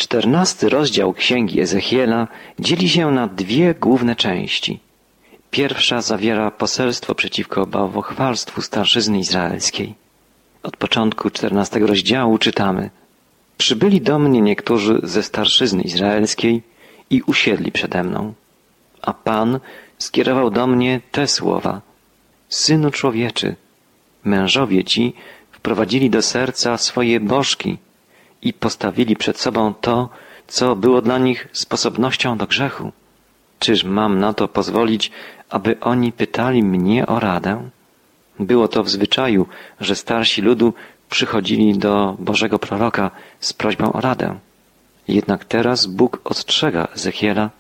14 rozdział Księgi Ezechiela dzieli się na dwie główne części. Pierwsza zawiera poselstwo przeciwko bałwochwalstwu starszyzny izraelskiej. Od początku 14 rozdziału czytamy: Przybyli do mnie niektórzy ze starszyzny izraelskiej i usiedli przede mną. A Pan skierował do mnie te słowa: Synu człowieczy, mężowie ci wprowadzili do serca swoje bożki i postawili przed sobą to, co było dla nich sposobnością do grzechu. Czyż mam na to pozwolić, aby oni pytali mnie o radę? Było to w zwyczaju, że starsi ludu przychodzili do Bożego proroka z prośbą o radę. Jednak teraz Bóg ostrzega Ezechiela,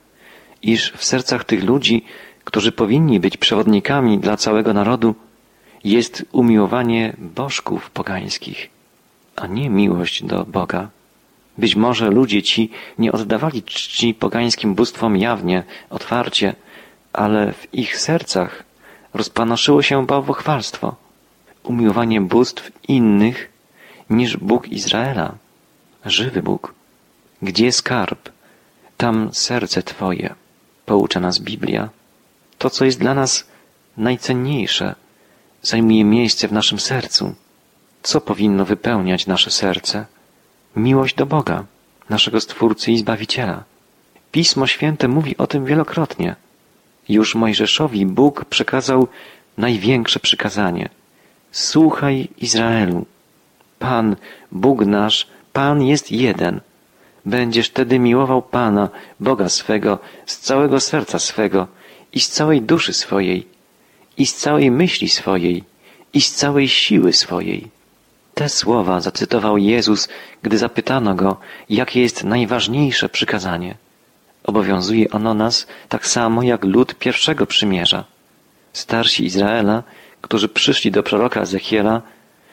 iż w sercach tych ludzi, którzy powinni być przewodnikami dla całego narodu, jest umiłowanie bożków pogańskich, a nie miłość do Boga. Być może ludzie ci nie oddawali czci pogańskim bóstwom jawnie, otwarcie, ale w ich sercach rozpanoszyło się bałwochwalstwo, umiłowanie bóstw innych niż Bóg Izraela, żywy Bóg. Gdzie skarb, tam serce Twoje, poucza nas Biblia. To, co jest dla nas najcenniejsze, zajmuje miejsce w naszym sercu. Co powinno wypełniać nasze serce? Miłość do Boga, naszego Stwórcy i Zbawiciela. Pismo Święte mówi o tym wielokrotnie. Już Mojżeszowi Bóg przekazał największe przykazanie. Słuchaj, Izraelu. Pan, Bóg nasz, Pan jest jeden. Będziesz wtedy miłował Pana, Boga swego, z całego serca swego i z całej duszy swojej, i z całej myśli swojej, i z całej siły swojej. Te słowa zacytował Jezus, gdy zapytano Go, jakie jest najważniejsze przykazanie. Obowiązuje ono nas tak samo jak lud pierwszego przymierza. Starsi Izraela, którzy przyszli do proroka Ezechiela,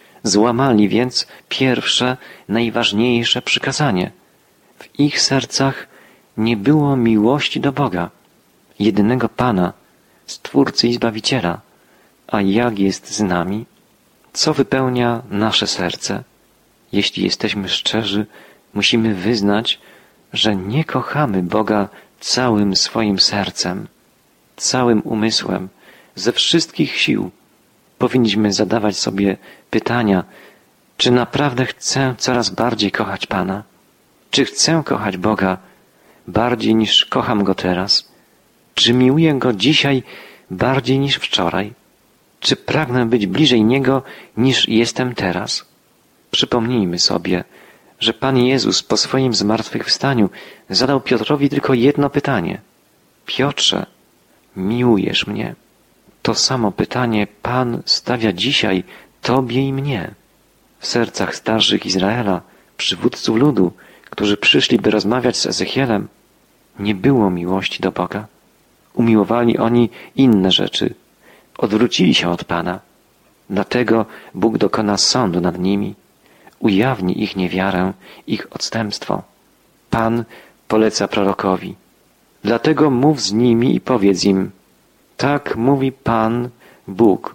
złamali więc pierwsze, najważniejsze przykazanie. W ich sercach nie było miłości do Boga, jedynego Pana, Stwórcy i Zbawiciela. A jak jest z nami? Co wypełnia nasze serce? Jeśli jesteśmy szczerzy, musimy wyznać, że nie kochamy Boga całym swoim sercem, całym umysłem, ze wszystkich sił. Powinniśmy zadawać sobie pytania, czy naprawdę chcę coraz bardziej kochać Pana? Czy chcę kochać Boga bardziej niż kocham Go teraz? Czy miłuję Go dzisiaj bardziej niż wczoraj? Czy pragnę być bliżej Niego niż jestem teraz? Przypomnijmy sobie, że Pan Jezus po swoim zmartwychwstaniu zadał Piotrowi tylko jedno pytanie. Piotrze, miłujesz mnie? To samo pytanie Pan stawia dzisiaj Tobie i mnie. W sercach starszych Izraela, przywódców ludu, którzy przyszli, by rozmawiać z Ezechielem, nie było miłości do Boga. Umiłowali oni inne rzeczy. Odwrócili się od Pana. Dlatego Bóg dokona sądu nad nimi. Ujawni ich niewiarę, ich odstępstwo. Pan poleca prorokowi. Dlatego mów z nimi i powiedz im: tak mówi Pan, Bóg,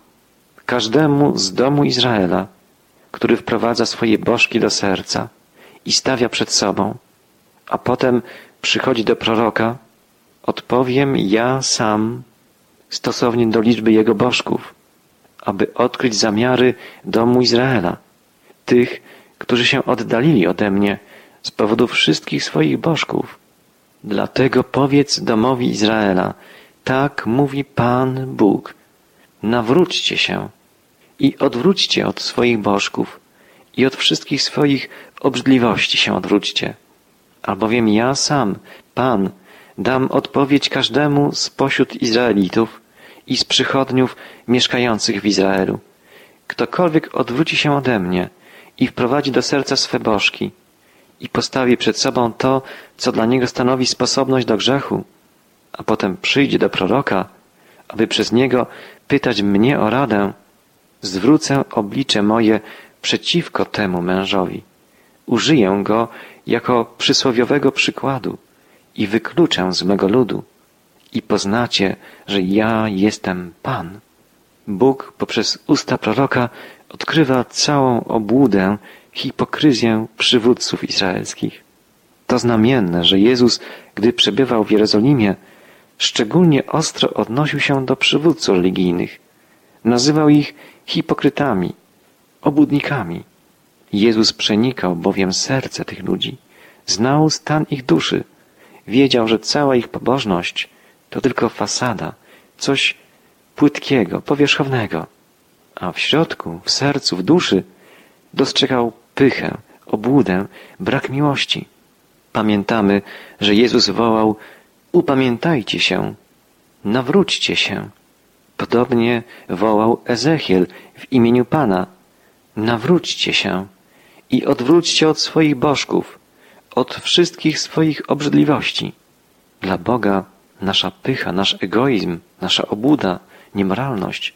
każdemu z domu Izraela, który wprowadza swoje bożki do serca i stawia przed sobą, a potem przychodzi do proroka, odpowiem ja sam stosownie do liczby jego bożków, aby odkryć zamiary domu Izraela, tych, którzy się oddalili ode mnie z powodu wszystkich swoich bożków. Dlatego powiedz domowi Izraela: tak mówi Pan Bóg, nawróćcie się i odwróćcie od swoich bożków i od wszystkich swoich obrzydliwości się odwróćcie. Albowiem ja sam, Pan, dam odpowiedź każdemu spośród Izraelitów i z przychodniów mieszkających w Izraelu. Ktokolwiek odwróci się ode mnie i wprowadzi do serca swe bożki i postawi przed sobą to, co dla niego stanowi sposobność do grzechu, a potem przyjdzie do proroka, aby przez niego pytać mnie o radę, zwrócę oblicze moje przeciwko temu mężowi. Użyję go jako przysłowiowego przykładu i wykluczę z mego ludu i poznacie, że ja jestem Pan. Bóg poprzez usta proroka odkrywa całą obłudę, hipokryzję przywódców izraelskich. To znamienne, że Jezus, gdy przebywał w Jerozolimie, szczególnie ostro odnosił się do przywódców religijnych. Nazywał ich hipokrytami, obłudnikami. Jezus przenikał bowiem serce tych ludzi. Znał stan ich duszy. Wiedział, że cała ich pobożność to tylko fasada, coś płytkiego, powierzchownego. A w środku, w sercu, w duszy dostrzegał pychę, obłudę, brak miłości. Pamiętamy, że Jezus wołał: upamiętajcie się, nawróćcie się. Podobnie wołał Ezechiel w imieniu Pana: nawróćcie się i odwróćcie od swoich bożków, od wszystkich swoich obrzydliwości. Dla Boga nasza pycha, nasz egoizm, nasza obłuda, niemoralność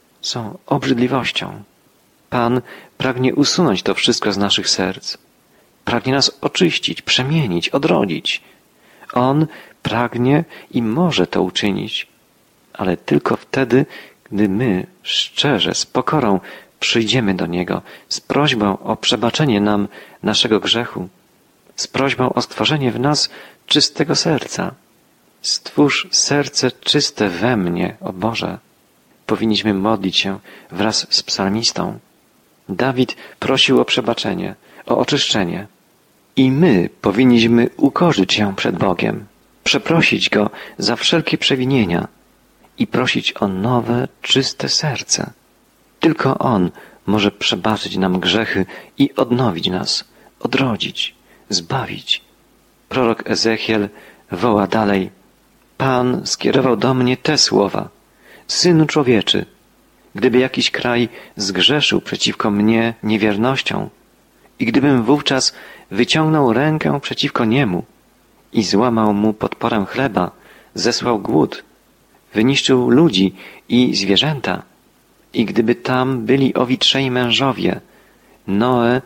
są obrzydliwością. Pan pragnie usunąć to wszystko z naszych serc. Pragnie nas oczyścić, przemienić, odrodzić. On pragnie i może to uczynić, ale tylko wtedy, gdy my szczerze, z pokorą przyjdziemy do Niego z prośbą o przebaczenie nam naszego grzechu, z prośbą o stworzenie w nas czystego serca. Stwórz serce czyste we mnie, o Boże. Powinniśmy modlić się wraz z psalmistą. Dawid prosił o przebaczenie, o oczyszczenie. I my powinniśmy ukorzyć się przed Bogiem, przeprosić Go za wszelkie przewinienia i prosić o nowe, czyste serce. Tylko On może przebaczyć nam grzechy i odnowić nas, odrodzić, zbawić. Prorok Ezechiel woła dalej: Pan skierował do mnie te słowa: Synu człowieczy, gdyby jakiś kraj zgrzeszył przeciwko mnie niewiernością i gdybym wówczas wyciągnął rękę przeciwko niemu i złamał mu podporę chleba, zesłał głód, wyniszczył ludzi i zwierzęta, i gdyby tam byli owi trzej mężowie, Noe,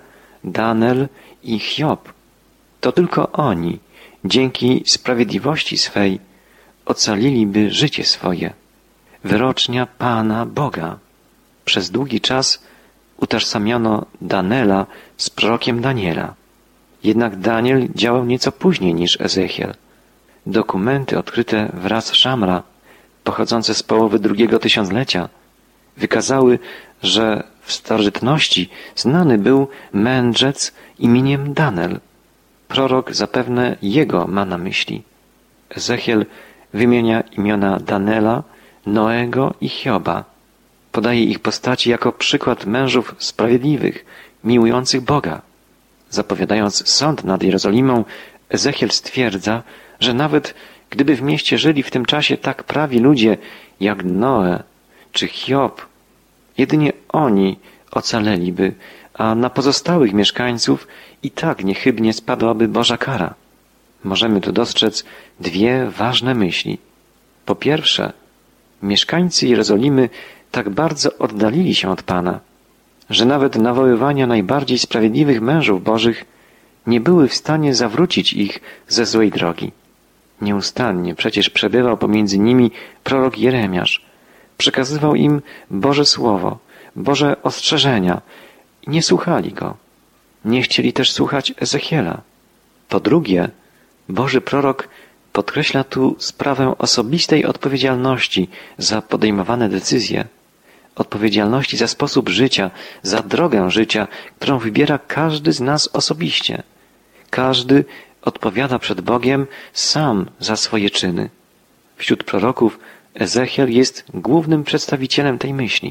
Danel i Hiob, to tylko oni, dzięki sprawiedliwości swej, ocaliliby życie swoje. Wyrocznia Pana Boga. Przez długi czas utożsamiano Danela z prorokiem Daniela. Jednak Daniel działał nieco później niż Ezechiel. Dokumenty odkryte wraz z Szamra, pochodzące z połowy drugiego tysiąclecia, wykazały, że w starożytności znany był mędrzec imieniem Danel. Prorok zapewne jego ma na myśli. Ezechiel wymienia imiona Danela, Noego i Hioba. Podaje ich postaci jako przykład mężów sprawiedliwych, miłujących Boga. Zapowiadając sąd nad Jerozolimą, Ezechiel stwierdza, że nawet gdyby w mieście żyli w tym czasie tak prawi ludzie jak Noe czy Hiob, jedynie oni ocaleliby, a na pozostałych mieszkańców i tak niechybnie spadłaby Boża kara. Możemy tu dostrzec dwie ważne myśli. Po pierwsze, mieszkańcy Jerozolimy tak bardzo oddalili się od Pana, że nawet nawoływania najbardziej sprawiedliwych mężów Bożych nie były w stanie zawrócić ich ze złej drogi. Nieustannie przecież przebywał pomiędzy nimi prorok Jeremiasz. Przekazywał im Boże Słowo, Boże ostrzeżenia i nie słuchali go. Nie chcieli też słuchać Ezechiela. Po drugie, Boży prorok podkreśla tu sprawę osobistej odpowiedzialności za podejmowane decyzje, odpowiedzialności za sposób życia, za drogę życia, którą wybiera każdy z nas osobiście. Każdy odpowiada przed Bogiem sam za swoje czyny. Wśród proroków Ezechiel jest głównym przedstawicielem tej myśli.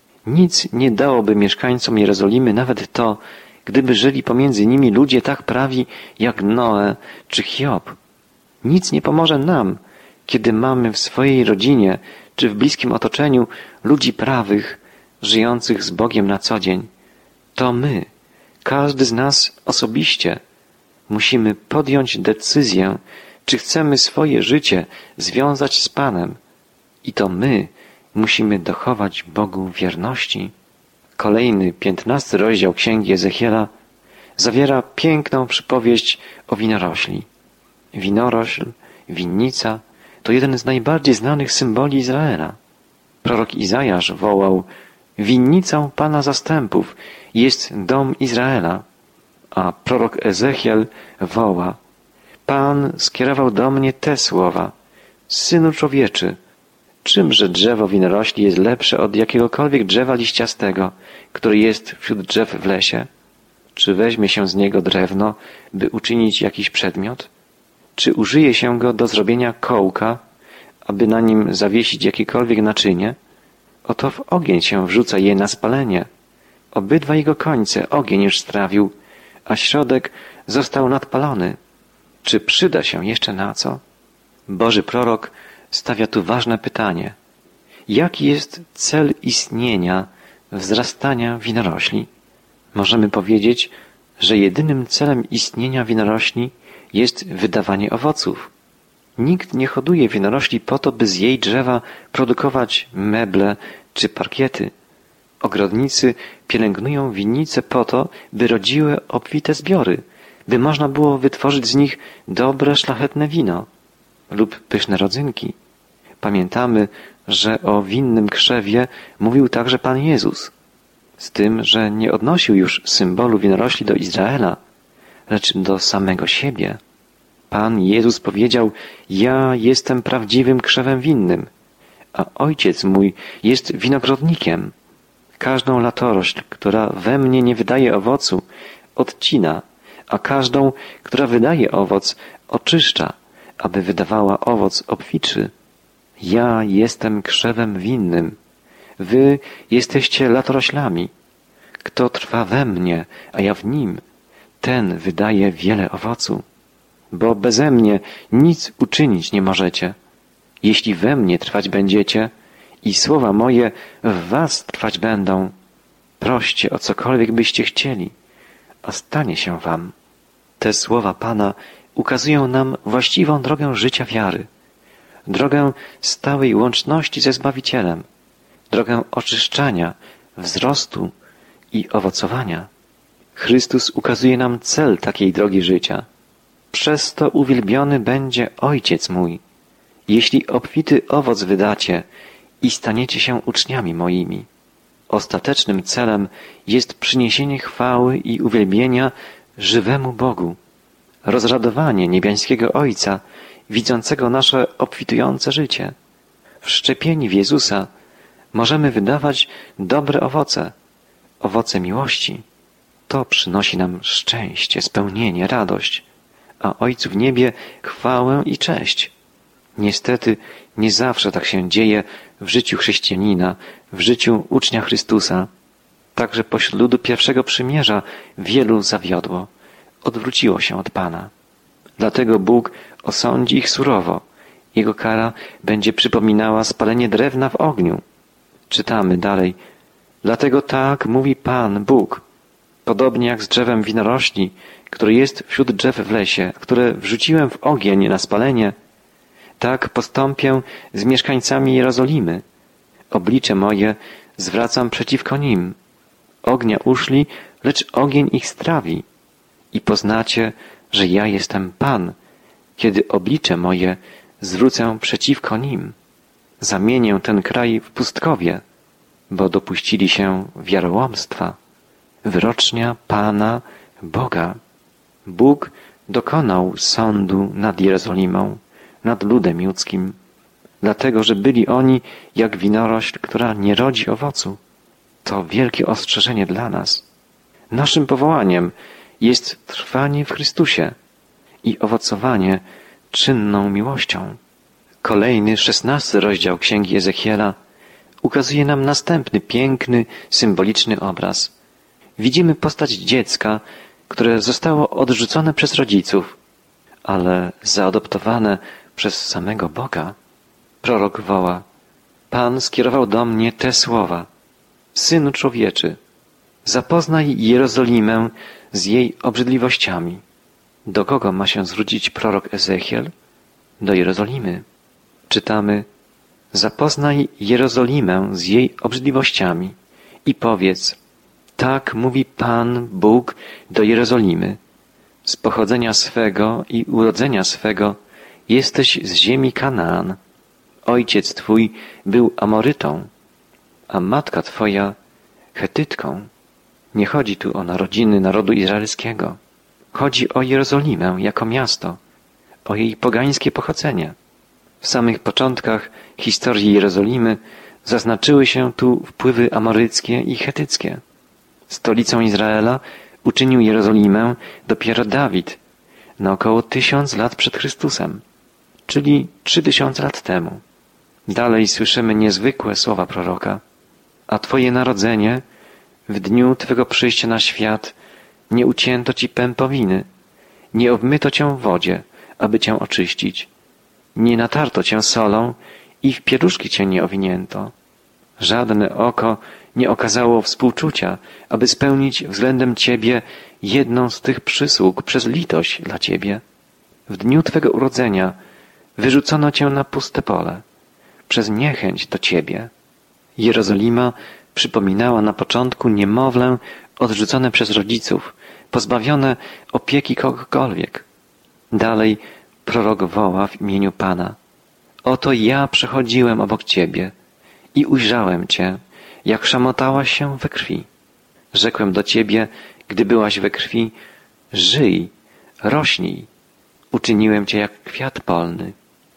Nic nie dałoby mieszkańcom Jerozolimy nawet to, gdyby żyli pomiędzy nimi ludzie tak prawi jak Noe czy Hiob. Nic nie pomoże nam, kiedy mamy w swojej rodzinie czy w bliskim otoczeniu ludzi prawych, żyjących z Bogiem na co dzień. To my, każdy z nas osobiście, musimy podjąć decyzję, czy chcemy swoje życie związać z Panem. I to my musimy dochować Bogu wierności. Kolejny, 15 rozdział Księgi Ezechiela zawiera piękną przypowieść o winorośli. Winorośl, winnica to jeden z najbardziej znanych symboli Izraela. Prorok Izajasz wołał: winnicą Pana zastępów jest dom Izraela, a prorok Ezechiel woła: Pan skierował do mnie te słowa: Synu człowieczy, czymże drzewo winorośli jest lepsze od jakiegokolwiek drzewa liściastego, które jest wśród drzew w lesie? Czy weźmie się z niego drewno, by uczynić jakiś przedmiot? Czy użyje się go do zrobienia kołka, aby na nim zawiesić jakiekolwiek naczynie? Oto w ogień się wrzuca je na spalenie. Obydwa jego końce ogień już strawił, a środek został nadpalony. Czy przyda się jeszcze na co? Boży prorok stawia tu ważne pytanie. Jaki jest cel istnienia, wzrastania winorośli? Możemy powiedzieć, że jedynym celem istnienia winorośli jest wydawanie owoców. Nikt nie hoduje winorośli po to, by z jej drzewa produkować meble czy parkiety. Ogrodnicy pielęgnują winnice po to, by rodziły obfite zbiory, by można było wytworzyć z nich dobre, szlachetne wino lub pyszne rodzynki. Pamiętamy, że o winnym krzewie mówił także Pan Jezus, z tym, że nie odnosił już symbolu winorośli do Izraela, lecz do samego siebie. Pan Jezus powiedział: Ja jestem prawdziwym krzewem winnym, a Ojciec mój jest winogrodnikiem. Każdą latorośl, która we mnie nie wydaje owocu, odcina, a każdą, która wydaje owoc, oczyszcza, aby wydawała owoc obficzy. Ja jestem krzewem winnym. Wy jesteście latoroślami. Kto trwa we mnie, a ja w nim, ten wydaje wiele owocu. Bo beze mnie nic uczynić nie możecie. Jeśli we mnie trwać będziecie i słowa moje w was trwać będą, proście o cokolwiek byście chcieli, a stanie się wam. Te słowa Pana ukazują nam właściwą drogę życia wiary, drogę stałej łączności ze Zbawicielem, drogę oczyszczania, wzrostu i owocowania. Chrystus ukazuje nam cel takiej drogi życia. Przez to uwielbiony będzie Ojciec mój, jeśli obfity owoc wydacie i staniecie się uczniami moimi. Ostatecznym celem jest przyniesienie chwały i uwielbienia żywemu Bogu, rozradowanie niebiańskiego Ojca, widzącego nasze obfitujące życie. Wszczepieni w Jezusa możemy wydawać dobre owoce, owoce miłości. To przynosi nam szczęście, spełnienie, radość, a Ojcu w niebie chwałę i cześć. Niestety nie zawsze tak się dzieje w życiu chrześcijanina, w życiu ucznia Chrystusa. Także pośród ludu pierwszego przymierza wielu zawiodło, odwróciło się od Pana. Dlatego Bóg osądzi ich surowo. Jego kara będzie przypominała spalenie drewna w ogniu. Czytamy dalej. Dlatego tak mówi Pan Bóg. Podobnie jak z drzewem winorośli, które jest wśród drzew w lesie, które wrzuciłem w ogień na spalenie, tak postąpię z mieszkańcami Jerozolimy. Oblicze moje zwracam przeciwko nim. Ognia uszli, lecz ogień ich strawi. I poznacie, że ja jestem Pan, kiedy oblicze moje zwrócę przeciwko nim. Zamienię ten kraj w pustkowie, bo dopuścili się wiarołomstwa. Wyrocznia Pana Boga. Bóg dokonał sądu nad Jerozolimą, nad ludem judzkim, dlatego, że byli oni jak winorośl, która nie rodzi owocu. To wielkie ostrzeżenie dla nas. Naszym powołaniem jest trwanie w Chrystusie i owocowanie czynną miłością. Kolejny, 16 rozdział Księgi Ezechiela ukazuje nam następny piękny, symboliczny obraz. Widzimy postać dziecka, które zostało odrzucone przez rodziców, ale zaadoptowane przez samego Boga. Prorok woła: Pan skierował do mnie te słowa: Synu człowieczy, zapoznaj Jerozolimę z jej obrzydliwościami. Do kogo ma się zwrócić prorok Ezechiel? Do Jerozolimy. Czytamy: Zapoznaj Jerozolimę z jej obrzydliwościami i powiedz: Tak mówi Pan Bóg do Jerozolimy. Z pochodzenia swego i urodzenia swego jesteś z ziemi Kanaan. Ojciec twój był Amorytą, a matka twoja Chetytką. Nie chodzi tu o narodziny narodu izraelskiego. Chodzi o Jerozolimę jako miasto, o jej pogańskie pochodzenie. W samych początkach historii Jerozolimy zaznaczyły się tu wpływy amoryckie i chetyckie. Stolicą Izraela uczynił Jerozolimę dopiero Dawid na około 1000 lat przed Chrystusem, czyli 3000 lat temu. Dalej słyszymy niezwykłe słowa proroka. A Twoje narodzenie, w dniu Twego przyjścia na świat, nie ucięto Ci pępowiny, nie obmyto Cię w wodzie, aby Cię oczyścić, nie natarto Cię solą i w pieluszki Cię nie owinięto. Żadne oko nie okazało współczucia, aby spełnić względem Ciebie jedną z tych przysług przez litość dla Ciebie. W dniu Twego urodzenia wyrzucono Cię na puste pole, przez niechęć do Ciebie. Jerozolima przypominała na początku niemowlę odrzucone przez rodziców, pozbawione opieki kogokolwiek. Dalej prorok woła w imieniu Pana. Oto ja przechodziłem obok Ciebie i ujrzałem Cię, jak szamotałaś się we krwi. Rzekłem do Ciebie, gdy byłaś we krwi, żyj, rośnij. Uczyniłem Cię jak kwiat polny.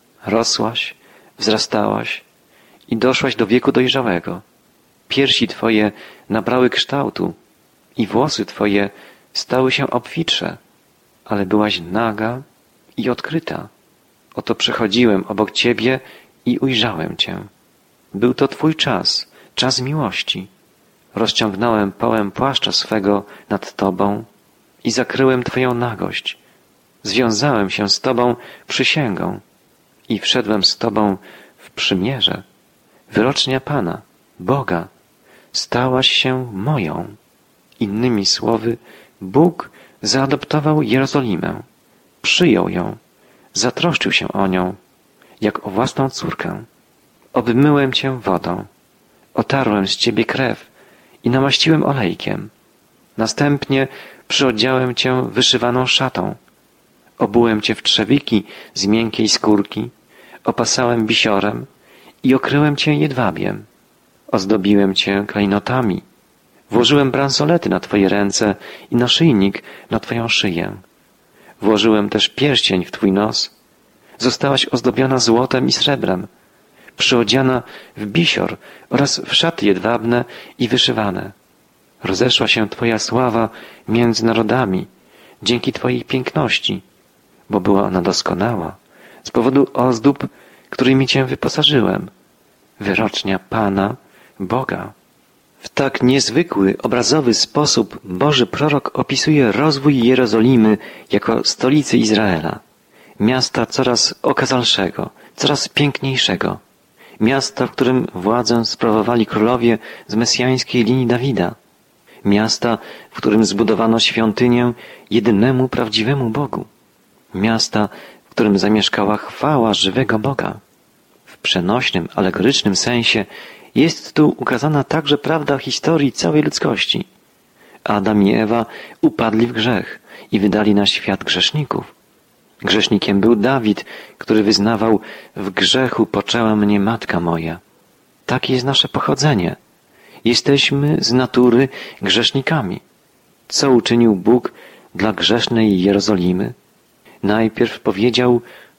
Rosłaś, wzrastałaś i doszłaś do wieku dojrzałego. Piersi Twoje nabrały kształtu i włosy Twoje stały się obfitsze, ale byłaś naga i odkryta. Oto przechodziłem obok Ciebie i ujrzałem Cię. Był to Twój czas, czas miłości. Rozciągnąłem połem płaszcza swego nad Tobą i zakryłem Twoją nagość. Związałem się z Tobą przysięgą i wszedłem z Tobą w przymierze. Wyrocznia Pana, Boga, stałaś się moją. Innymi słowy, Bóg zaadoptował Jerozolimę, przyjął ją, zatroszczył się o nią, jak o własną córkę. Obmyłem Cię wodą, otarłem z Ciebie krew i namaściłem olejkiem. Następnie przyodziałem Cię wyszywaną szatą. Obułem Cię w trzewiki z miękkiej skórki, opasałem bisiorem i okryłem Cię jedwabiem. Ozdobiłem Cię klejnotami. Włożyłem bransolety na Twoje ręce i naszyjnik na Twoją szyję. Włożyłem też pierścień w Twój nos. Zostałaś ozdobiona złotem i srebrem, przyodziana w bisior oraz w szaty jedwabne i wyszywane. Rozeszła się Twoja sława między narodami dzięki Twojej piękności, bo była ona doskonała z powodu ozdób, którymi Cię wyposażyłem. Wyrocznia Pana, Boga. W tak niezwykły, obrazowy sposób Boży prorok opisuje rozwój Jerozolimy jako stolicy Izraela. Miasta coraz okazalszego, coraz piękniejszego. Miasta, w którym władzę sprawowali królowie z mesjańskiej linii Dawida. Miasta, w którym zbudowano świątynię jedynemu prawdziwemu Bogu. Miasta, w którym zamieszkała chwała żywego Boga. W przenośnym, alegorycznym sensie jest tu ukazana także prawda historii całej ludzkości. Adam i Ewa upadli w grzech i wydali na świat grzeszników. Grzesznikiem był Dawid, który wyznawał: w grzechu poczęła mnie matka moja. Takie jest nasze pochodzenie. Jesteśmy z natury grzesznikami. Co uczynił Bóg dla grzesznej Jerozolimy? Najpierw powiedział: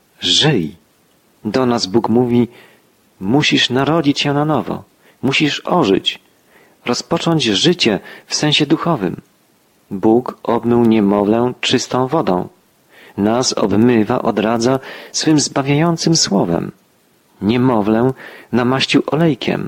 żyj. Do nas Bóg mówi: musisz narodzić się na nowo, musisz ożyć, rozpocząć życie w sensie duchowym. Bóg obmył niemowlę czystą wodą. Nas obmywa, odradza swym zbawiającym słowem. Niemowlę namaścił olejkiem.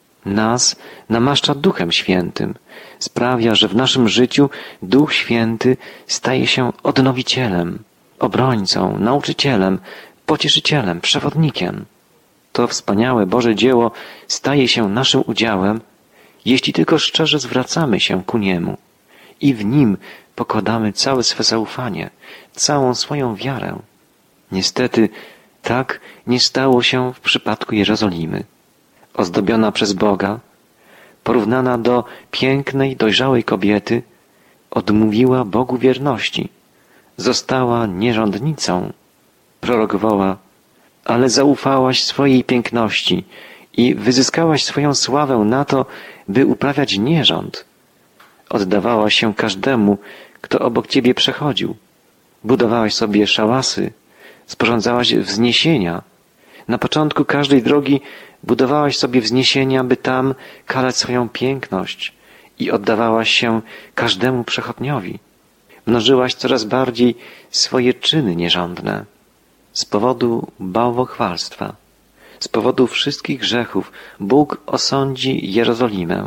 Nas namaszcza Duchem Świętym. Sprawia, że w naszym życiu Duch Święty staje się odnowicielem, obrońcą, nauczycielem, pocieszycielem, przewodnikiem. To wspaniałe Boże dzieło staje się naszym udziałem, jeśli tylko szczerze zwracamy się ku Niemu i w Nim pokładamy całe swe zaufanie, całą swoją wiarę. Niestety tak nie stało się w przypadku Jerozolimy. Ozdobiona przez Boga, porównana do pięknej, dojrzałej kobiety, odmówiła Bogu wierności. Została nierządnicą. Prorok woła: ale zaufałaś swojej piękności i wyzyskałaś swoją sławę na to, by uprawiać nierząd. Oddawałaś się każdemu, kto obok Ciebie przechodził. Budowałaś sobie szałasy, Sporządzałaś wzniesienia. Na początku każdej drogi budowałaś sobie wzniesienia, by tam kalać swoją piękność i oddawałaś się każdemu przechodniowi. Mnożyłaś coraz bardziej swoje czyny nierządne. Z powodu bałwochwalstwa, z powodu wszystkich grzechów Bóg osądzi Jerozolimę.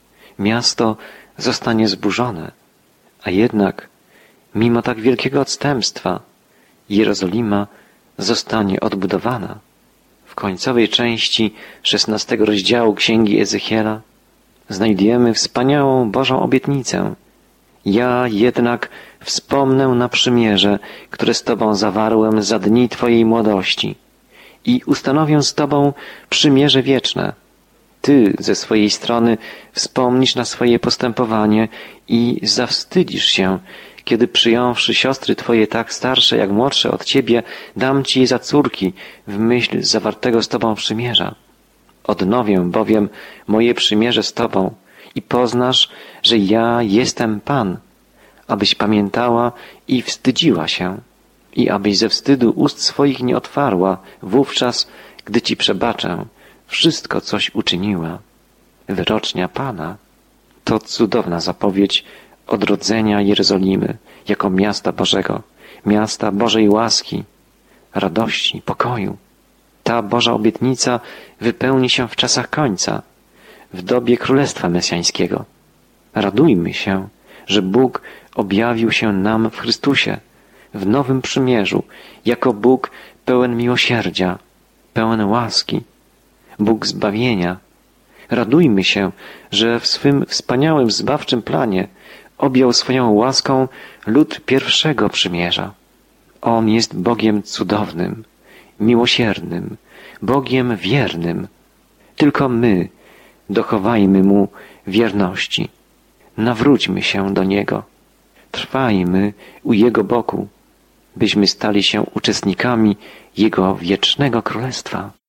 Miasto zostanie zburzone, a jednak, mimo tak wielkiego odstępstwa, Jerozolima zostanie odbudowana. W końcowej części 16 rozdziału Księgi Ezechiela znajdujemy wspaniałą Bożą obietnicę. Ja jednak wspomnę na przymierze, które z Tobą zawarłem za dni Twojej młodości i ustanowię z Tobą przymierze wieczne. Ty ze swojej strony wspomnisz na swoje postępowanie i zawstydzisz się, kiedy przyjąwszy siostry Twoje tak starsze jak młodsze od Ciebie, dam Ci je za córki w myśl zawartego z Tobą przymierza. Odnowię bowiem moje przymierze z Tobą i poznasz, że ja jestem Pan, abyś pamiętała i wstydziła się i abyś ze wstydu ust swoich nie otwarła wówczas, gdy Ci przebaczę wszystko, coś uczyniła. Wyrocznia Pana to cudowna zapowiedź odrodzenia Jerozolimy jako miasta Bożego, miasta Bożej łaski, radości, pokoju. Ta Boża obietnica wypełni się w czasach końca, w dobie Królestwa Mesjańskiego. Radujmy się, że Bóg objawił się nam w Chrystusie, w nowym przymierzu, jako Bóg pełen miłosierdzia, pełen łaski, Bóg zbawienia. Radujmy się, że w swym wspaniałym zbawczym planie objął swoją łaską lud pierwszego przymierza. On jest Bogiem cudownym, miłosiernym, Bogiem wiernym. Tylko my dochowajmy Mu wierności. Nawróćmy się do Niego. Trwajmy u Jego boku, byśmy stali się uczestnikami Jego wiecznego Królestwa.